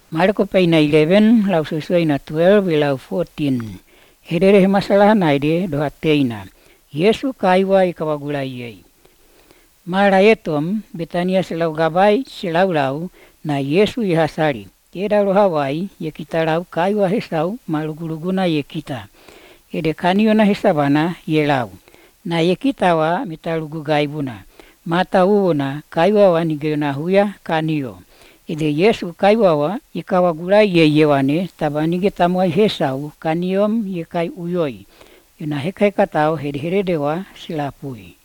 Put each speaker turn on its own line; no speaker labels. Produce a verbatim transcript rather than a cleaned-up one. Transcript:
Marko paina eleven, lau susuaina twelve, lau fourteen. Hererehe masalah naide doha teina. Yesu kaiwa ikawagulai ei. Mara etom, Betania selau gabai selau lau, na Yesu ihasari. Tera rohawai, ye kita lau kaiwa hesau, maluguluguna ye kita. Ede kaniona hesabana ye lau. Na ye kita wa mitalugu gaibuna. Mata uuna kaiwa wa nigeona huya kanio. Ede Yesu kaiwa wa ikawagulai ye yewane, tabanige tamuai hesau, kaniom ye kai uyoi. Yuna heka heka tau hede hede dewa silapui.